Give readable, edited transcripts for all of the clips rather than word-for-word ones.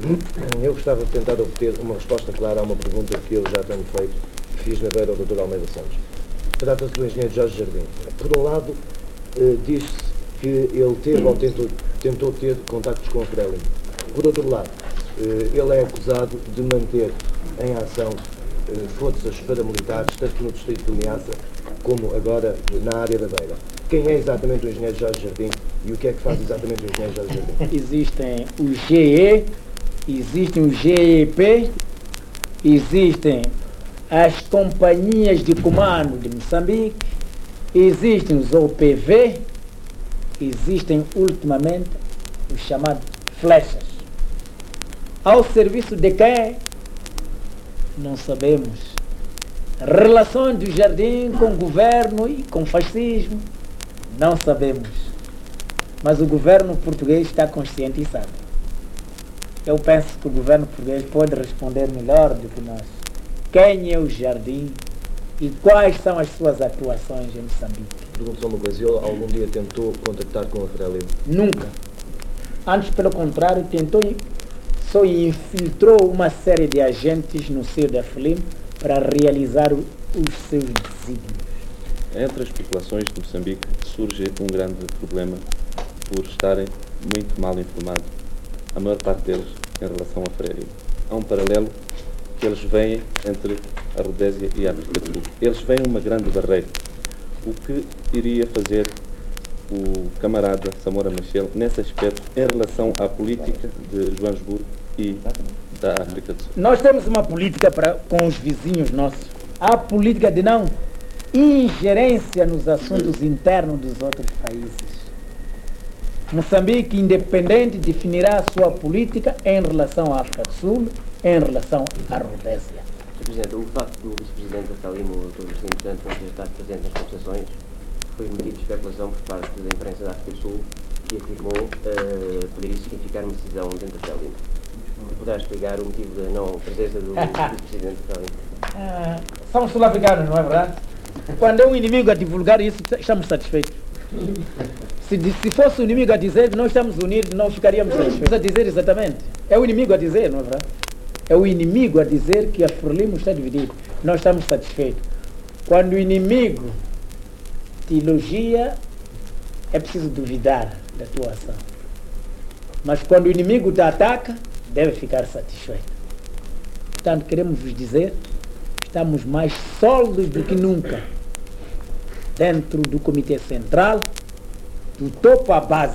Eu gostava de tentar obter uma resposta clara a uma pergunta que eu já tenho feito, que fiz na beira ao Dr. Almeida Santos. Trata-se do engenheiro Jorge Jardim. Por um lado, diz-se que ele teve ou tentou ter contactos com a Frelimo. Por outro lado, ele é acusado de manter em ação forças paramilitares, tanto no distrito de Linhaça como agora na área da Beira. Quem é exatamente o engenheiro Jorge Jardim e o que é que faz exatamente o engenheiro Jorge Jardim? Existem os GE, existem os GEP, existem as companhias de comando de Moçambique, existem os OPV, existem ultimamente os chamados flechas. Ao serviço de quem? Não sabemos. Relações do Jardim com o governo e com o fascismo? Não sabemos. Mas o governo português está consciente e sabe. Eu penso que o governo português pode responder melhor do que nós. Quem é o Jardim e quais são as suas atuações em Moçambique? Pergunto só uma coisa, ele algum dia tentou contactar com a Frelimo? Nunca. Antes, pelo contrário, só infiltrou uma série de agentes no seio da Frelimo para realizar os seus desígnios. Entre as populações de Moçambique surge um grande problema por estarem muito mal informados, a maior parte deles, em relação à Frelimo. Há um paralelo que eles veem entre a Rodésia e a África do Sul. Eles veem uma grande barreira. O que iria fazer o camarada Samora Machel nesse aspecto em relação à política de Joanesburgo e da África do Sul? Nós temos uma política com os vizinhos nossos. Há a política de não ingerência nos assuntos internos dos outros países. Moçambique, independente, definirá a sua política em relação à África do Sul, em relação à Rodésia. Sr. Presidente, o facto do Vice-Presidente da Frelimo, o Dr. Justino Santos, não ter estado presente nas conversações, foi motivo de especulação por parte da imprensa da África do Sul, que afirmou poderia significar uma decisão dentro da Frelimo. Poderá explicar o motivo da não presença do Vice-Presidente da Frelimo? Somos sul-africanos, não é verdade? Quando é um inimigo a divulgar isso, estamos satisfeitos. Se fosse o inimigo a dizer que nós estamos unidos, não ficaríamos satisfeitos. A dizer exatamente. É o inimigo a dizer, não é verdade? É o inimigo a dizer que a Frelimo está dividida. Nós estamos satisfeitos. Quando o inimigo te elogia, é preciso duvidar da tua ação. Mas quando o inimigo te ataca, deve ficar satisfeito. Portanto, queremos vos dizer, estamos mais sólidos do que nunca. Dentro do Comitê Central, do topo à base.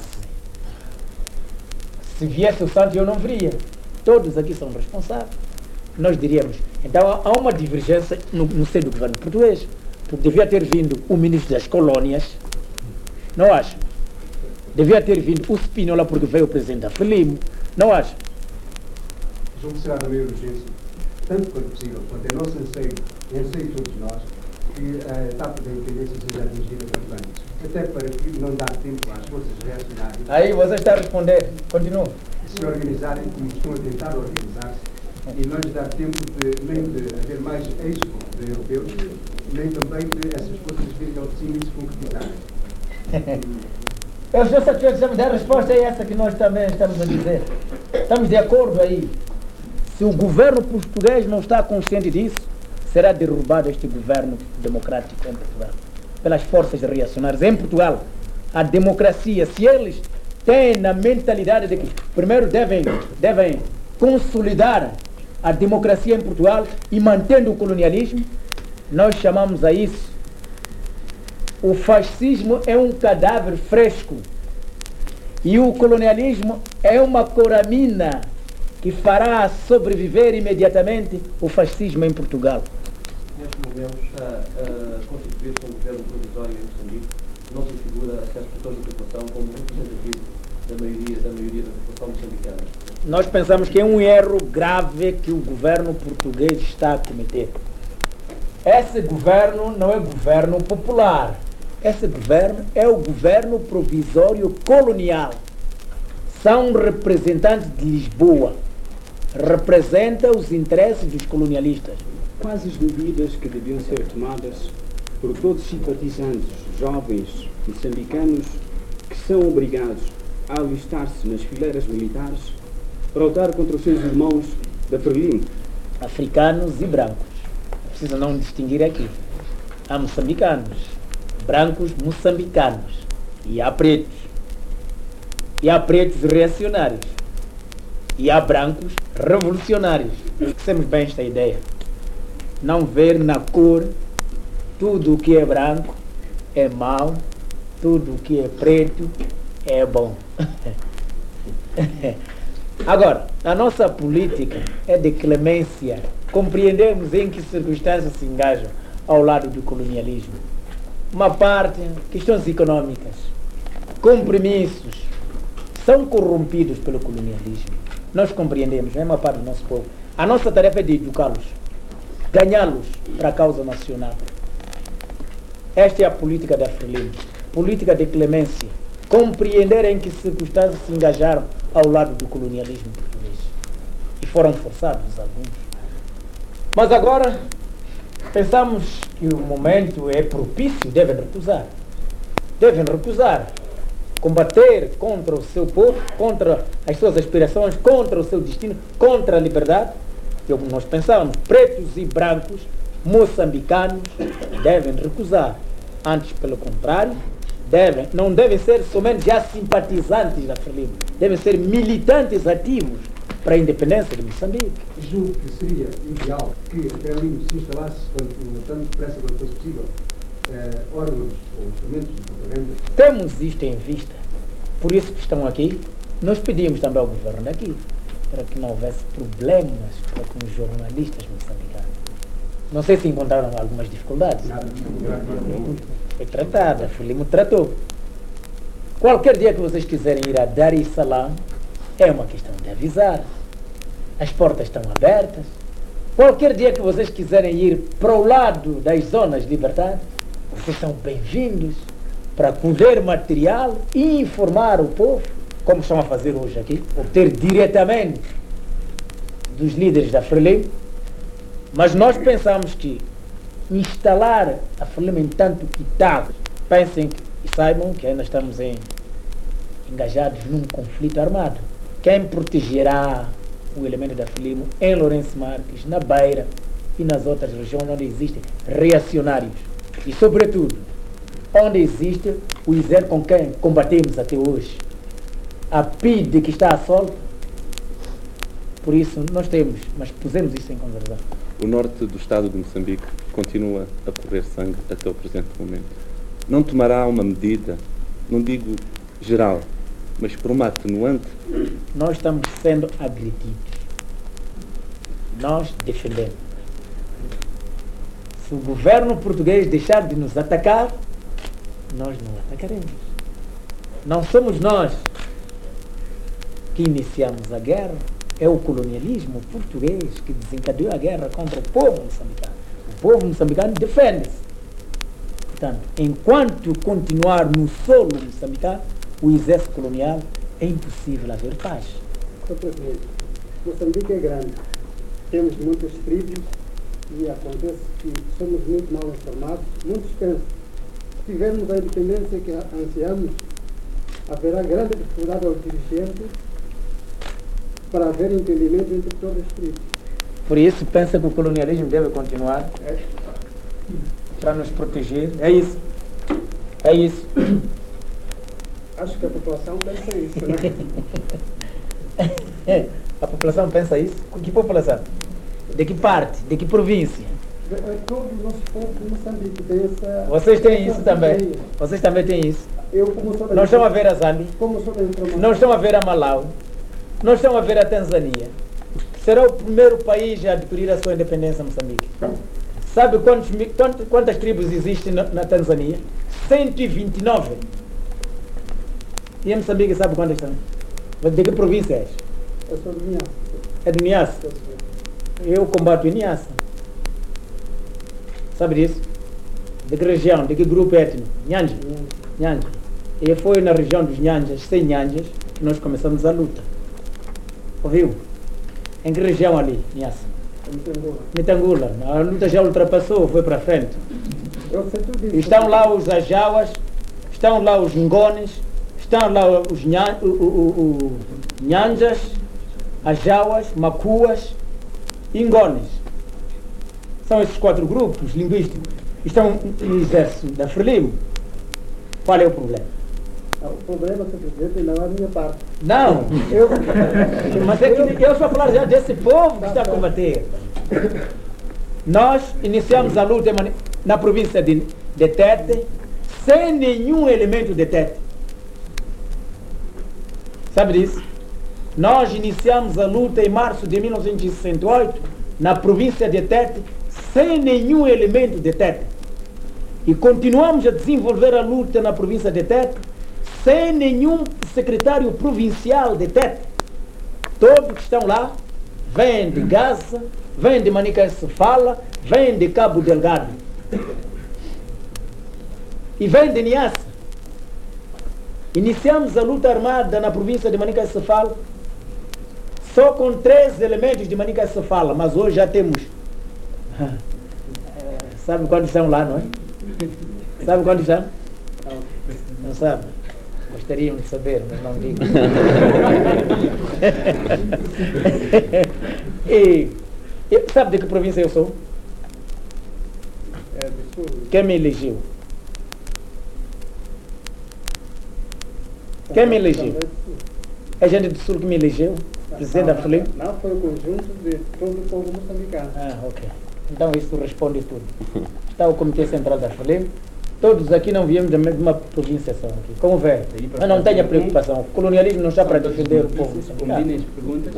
Se viesse o Santos, eu não viria. Todos aqui são responsáveis. Nós diríamos, então há uma divergência no seio do governo português, porque devia ter vindo o ministro das colónias, não acho? Devia ter vindo o Spínola, porque veio o presidente da Frelimo, não acho? Julgo que será da maior urgência, tanto quanto possível, quanto é nosso anseio de todos nós, que a etapa da independência seja atingida quanto antes. Até para que não dá tempo às forças reacionárias. Aí você está a responder. Continua. Se organizarem como estão a tentar organizar-se e não lhes dar tempo nem de haver mais êxito de europeus, nem também de essas forças virem ao de cima e se concretizarem. Eu estou satisfeito de dar a resposta é essa que nós também estamos a dizer. Estamos de acordo aí. Se o governo português não está consciente disso, será derrubado este governo democrático em Portugal pelas forças reacionárias. Em Portugal, a democracia, se eles têm na mentalidade de que primeiro devem consolidar a democracia em Portugal e mantendo o colonialismo, nós chamamos a isso o fascismo é um cadáver fresco e o colonialismo é uma coramina que fará sobreviver imediatamente o fascismo em Portugal. Nestes momentos está a constituir-se um governo provisório em Moçambique, não se figura a certos setores da população como representativo da maioria da população moçambicana. Nós pensamos que é um erro grave que o governo português está a cometer. Esse governo não é governo popular. Esse governo é o governo provisório colonial. São representantes de Lisboa. Representa os interesses dos colonialistas. Quais as medidas que deviam ser tomadas por todos os simpatizantes jovens moçambicanos que são obrigados a alistar-se nas fileiras militares para lutar contra os seus irmãos da Frelimo? Africanos e brancos. Precisa não distinguir aqui. Há moçambicanos, brancos moçambicanos, e há pretos. E há pretos reacionários. E há brancos revolucionários. Fixemos bem esta ideia. Não ver na cor tudo o que é branco é mau, tudo o que é preto é bom. Agora, a nossa política é de clemência. Compreendemos em que circunstâncias se engajam ao lado do colonialismo. Uma parte, questões econômicas, compromissos, são corrompidos pelo colonialismo. Nós compreendemos, é uma parte do nosso povo. A nossa tarefa é de educá-los, ganhá-los para a causa nacional. Esta é a política da Frelimo, política de clemência. Compreender em que circunstâncias se engajaram ao lado do colonialismo português. E foram forçados alguns. Mas agora, pensamos que o momento é propício, devem recusar. Devem recusar. Combater contra o seu povo, contra as suas aspirações, contra o seu destino, contra a liberdade. Nós pensávamos, pretos e brancos, moçambicanos, devem recusar. Antes, pelo contrário, não devem ser somente já simpatizantes da Frelimo, devem ser militantes ativos para a independência de Moçambique. Julgo que seria ideal que a Frelimo se instalasse, tão depressa quanto fosse possível, órgãos ou instrumentos de propaganda. Temos isto em vista. Por isso que estão aqui. Nós pedimos também ao governo daqui para que não houvesse problemas com os jornalistas moçambicanos. Não sei se encontraram algumas dificuldades. Foi tratada, a Frelimo tratou. Qualquer dia que vocês quiserem ir a Dar es Salaam, é uma questão de avisar. As portas estão abertas. Qualquer dia que vocês quiserem ir para o lado das zonas de liberdade, vocês são bem-vindos para colher material e informar o povo, como estão a fazer hoje aqui, obter diretamente dos líderes da Frelimo. Mas nós pensamos que instalar a Frelimo em tanto que tal, pensem e saibam que ainda estamos engajados num conflito armado. Quem protegerá o elemento da Frelimo em Lourenço Marques, na Beira e nas outras regiões onde existem reacionários e, sobretudo, onde existe o exército com quem combatemos até hoje, a PIDE que está a solta. Por isso nós temos, mas pusemos isso em consideração. O norte do estado de Moçambique continua a correr sangue até o presente momento. Não tomará uma medida, não digo geral, mas por uma atenuante? Nós estamos sendo agredidos. Nós defendemos. Se o governo português deixar de nos atacar, nós não atacaremos. Não somos nós que iniciamos a guerra. É o colonialismo português que desencadeou a guerra contra o povo moçambicano. O povo moçambicano defende-se. Portanto, enquanto continuar no solo moçambicano, o exército colonial, é impossível haver paz. Sr. Presidente, Moçambique é grande, temos muitas tribos e acontece que somos muito mal informados, muito dispersos. Se tivermos a independência que ansiamos, haverá grande dificuldade aos dirigentes para haver entendimento entre todas as tribos. Por isso, pensa que o colonialismo deve continuar para nos proteger. É isso. É isso. Acho que a população pensa isso, né? A população pensa isso? Que população? De que parte? De que província? Todo o nosso povo de Moçambique tem essa... Vocês têm isso também? Vocês também têm isso? Eu, como sou da... Não estão a ver a Zâmbia? Como sou da informação... Não estão a ver a Malawi? Não estão a ver a Tanzânia? Será o primeiro país a adquirir a sua independência, Moçambique. Sabe quantas tribos existem na Tanzânia? 129. E em Moçambique sabe quantas são? De que província és? Eu sou do Niassa. É do Niassa? Eu combato em Niassa. Sabe disso? De que região? De que grupo étnico? Nhanja. Nhanja. E foi na região dos Nhanjas, sem Nhanjas, que nós começamos a luta. Ouviu? Em que região ali, Niassa? Mitangula. A luta já ultrapassou, foi para frente. Eu sei tudo isso. Estão lá os Ajawas, estão lá os Ngones, estão lá os Nhanjas, Ajauas, Macuas e Ngones. São esses 4 grupos linguísticos que estão no exército da Frelimo. Qual é o problema? O problema, Sr. Presidente, não é a minha parte. Não, mas é que eu estou a falar já desse povo que está a combater. Nós iniciamos a luta na província de Tete sem nenhum elemento de Tete. Sabe disso? Nós iniciamos a luta em março de 1968 na província de Tete sem nenhum elemento de Tete. E continuamos a desenvolver a luta na província de Tete sem nenhum secretário provincial de Tete. Todos que estão lá vêm de Gaza, vêm de Manica-Sefala, vêm de Cabo Delgado. E vêm de Niassa. Iniciamos a luta armada na província de Manica-Sefala só com 3 elementos de Manica-Sefala, mas hoje já temos. Sabe quantos são lá, não é? Sabe quantos são? Não sabe? Gostariam de saber, mas não digo. Sabe de que província eu sou? É do Sul. Quem me elegeu? Quem me elegeu? É gente do Sul que me elegeu? Presidente da Frelimo? Não, foi o conjunto de todo o povo moçambicano. Ah, ok. Então isso responde tudo. Está o Comitê Central da Frelimo. Todos aqui não viemos da mesma província só aqui. Como vê? Mas não tenha preocupação. O colonialismo não está para defender o povo. Combinem as perguntas.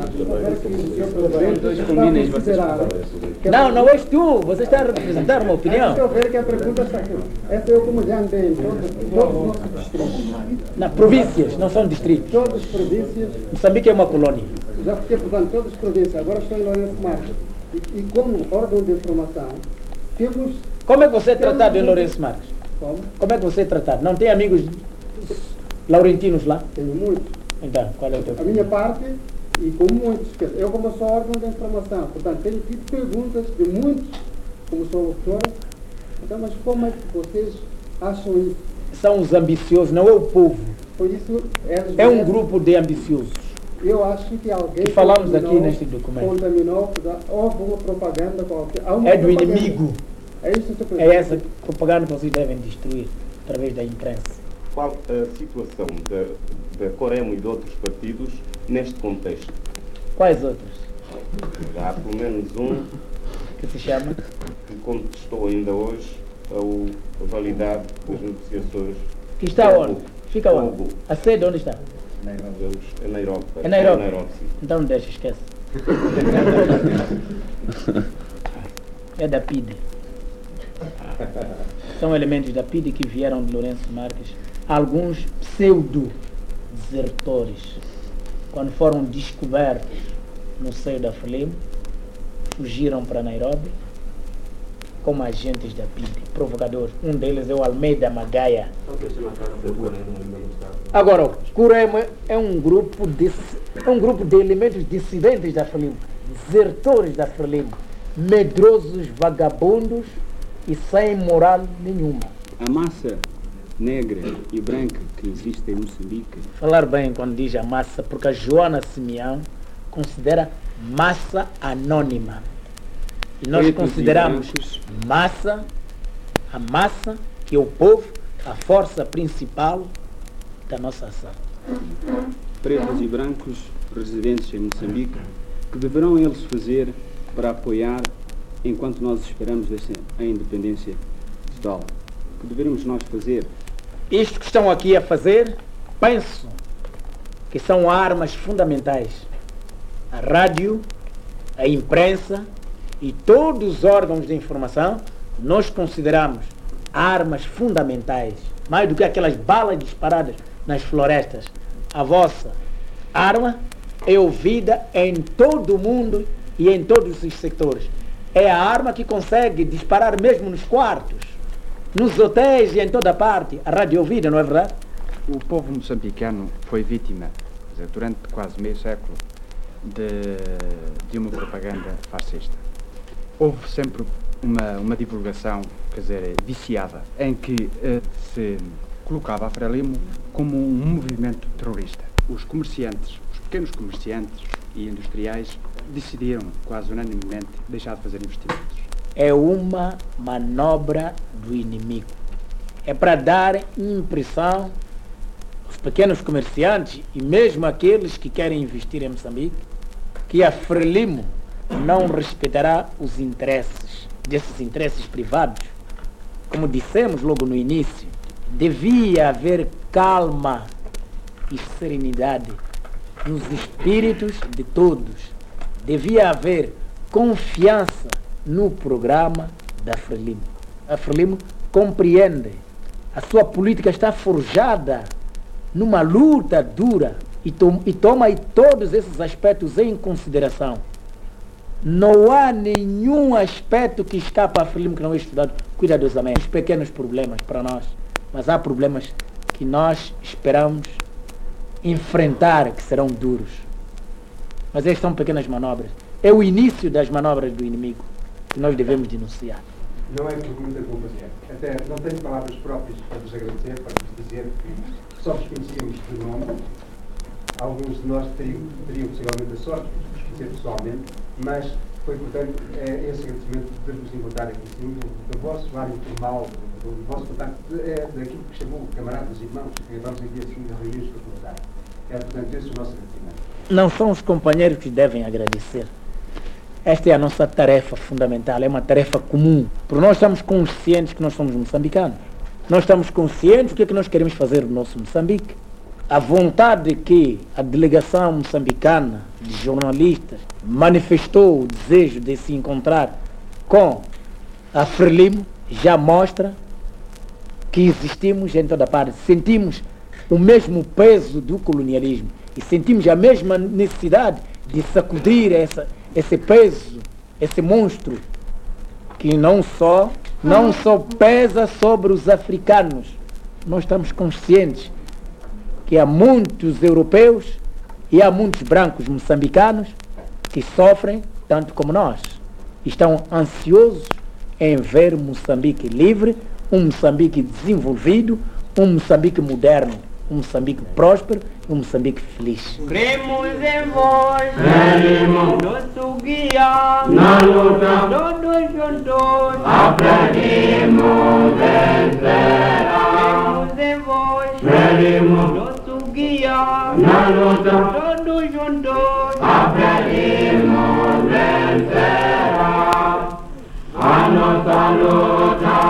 Não, não és tu. Você está a representar uma opinião. Deixa eu ver que a pergunta está aqui. Essa eu como já andei em todos os nossos distritos. Não, províncias, não são distritos. Todas as províncias, Moçambique é uma colônia. já fiquei portanto todas as províncias, agora estou em Lourenço Marques. E como órgão de informação, temos... Como é que você é tratado em Lourenço Marques? Como é que você é tratado? Não tem amigos laurentinos lá? Tenho muitos. Então, qual é o teu? A minha parte, e com muitos, eu como sou órgão de informação, portanto tenho tido perguntas de muitos, como sou doutor, então, mas como é que vocês acham isso? São os ambiciosos, não é o povo. Por isso, É um grupo de ambiciosos. eu acho que alguém Que falamos aqui neste documento. contaminou, houve uma propaganda qualquer. Há uma É do propaganda. inimigo. É isso, Sr. Presidente. É essa propaganda que vocês devem destruir através da imprensa. Qual a situação da Coremo e de outros partidos neste contexto? Quais outros? Há pelo menos um Que se chama? que contestou ainda hoje a validade das negociações. Que está onde? Fica onde? Congo. A sede onde está? É Nairobi. É Nairobi. Sim. Então não deixa, esquece. É da PIDE. São elementos da PIDE que vieram de Lourenço Marques. Alguns pseudo-desertores, quando foram descobertos no seio da Frelimo, fugiram para Nairobi como agentes da PIDE, provocadores. Um deles é o Almeida Magaia. Agora, o Coremo é um grupo de elementos dissidentes da Frelimo, desertores da Frelimo, medrosos vagabundos e sem moral nenhuma. A massa negra e branca que existe em Moçambique, Falar bem quando diz a massa, porque a Joana Simeão considera massa anônima. E nós pretos e consideramos brancos, massa, a massa, que é o povo, a força principal da nossa ação. pretos e brancos residentes em Moçambique, que deverão eles fazer para apoiar enquanto nós esperamos a independência total? O que devemos nós fazer? Isto que estão aqui a fazer, penso que são armas fundamentais. A rádio, a imprensa e todos os órgãos de informação, nós consideramos armas fundamentais, mais do que aquelas balas disparadas nas florestas. A vossa arma é ouvida em todo o mundo e em todos os setores. É a arma que consegue disparar mesmo nos quartos, nos hotéis e em toda parte. A rádio é ouvida, não é verdade? O povo moçambicano foi vítima, quer dizer, durante quase meio século, de uma propaganda fascista. Houve sempre uma divulgação, quer dizer, viciada, em que se colocava a Frelimo como um movimento terrorista. Os comerciantes, os pequenos comerciantes e industriais decidiram quase unanimemente deixar de fazer investimentos. É uma manobra do inimigo. É para dar impressão aos pequenos comerciantes e mesmo aqueles que querem investir em Moçambique que a Frelimo não respeitará os interesses desses interesses privados. Como dissemos logo no início, devia haver calma e serenidade nos espíritos de todos. Devia haver confiança no programa da Frelimo. A Frelimo compreende. A sua política está forjada numa luta dura e toma todos esses aspectos em consideração. Não há nenhum aspecto que escapa à Frelimo que não é estudado cuidadosamente. Os pequenos problemas para nós, mas há problemas que nós esperamos enfrentar, que serão duros. Mas estas são pequenas manobras. É o início das manobras do inimigo que nós devemos denunciar. Não é pergunta que vou fazer. Até não tenho palavras próprias para vos agradecer, para vos dizer que só vos conhecíamos por nome. Alguns de nós teriam possivelmente a sorte de vos conhecer pessoalmente, mas foi, portanto, esse agradecimento de vos encontrar aqui, sim, do vosso ar informal, do vosso contacto, daquilo que chamou camaradas e irmãos, que vamos aqui assim reunir para contar. Portanto, esse é o nosso agradecimento. Não são os companheiros que devem agradecer. Esta é a nossa tarefa fundamental, é uma tarefa comum. Porque nós estamos conscientes que nós somos moçambicanos. Nós estamos conscientes do que é que nós queremos fazer no nosso Moçambique. A vontade que a delegação moçambicana de jornalistas manifestou o desejo de se encontrar com a Frelimo já mostra que existimos em toda parte. Sentimos o mesmo peso do colonialismo e sentimos a mesma necessidade de sacudir esse peso, esse monstro que não só pesa sobre os africanos. Nós estamos conscientes que há muitos europeus e há muitos brancos moçambicanos que sofrem tanto como nós. Estão ansiosos em ver Moçambique livre, um Moçambique desenvolvido, um Moçambique moderno, um Moçambique próspero, um Moçambique feliz. Cremos em vós, nosso guia, na luta, todos juntos, aprendemos vencerá. Cremos em vós, nosso guia, na luta, todos juntos, aprendemos vencerá. A nossa luta,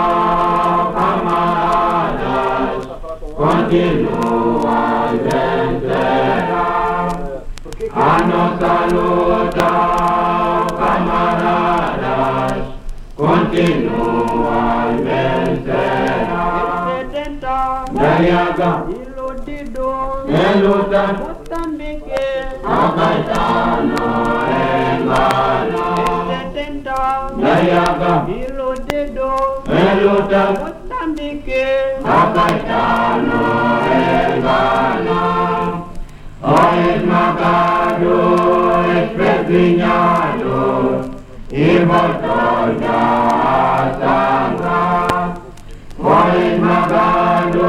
camaradas, continua e vencerá. A nossa luta, camaradas, continua e vencerá. Ganhaga, iludido, em luta, Moçambique, a Caetano engano. Ganhaga, iludido, em luta, Moçambique, a Caetano engano. O esmagado, espezinhado, e voltou já a sangrar. Foi esmagado,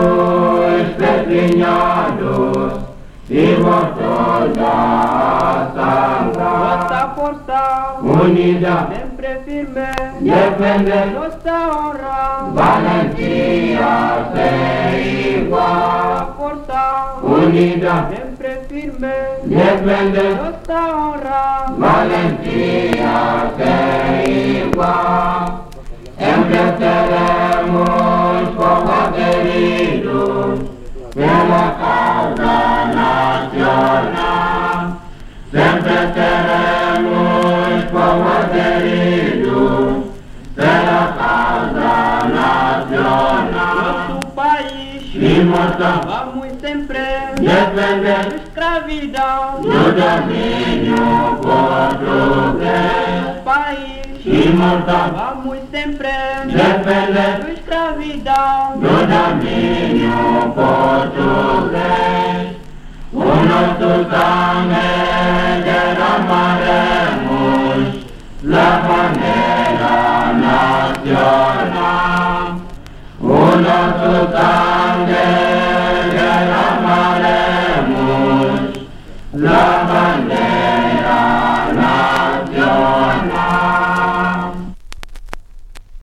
espezinhado, e voltou já a sangrar. Nossa força unida, sempre firme, defender nossa honra, valentia sem igual. Força unida, sempre firme, defender nossa honra, valentia sem igual. Sempre seremos combateridos pela causa nacional. Sempre seremos combateridos pela causa nacional. Nosso país imortal, vamos sempre defender a escravidão do domínio português. País imortal, vamos sempre defender a escravidão do domínio português. O nosso sangue derramaremos na bandeira nacional. O nosso sangue derramaremos na bandeira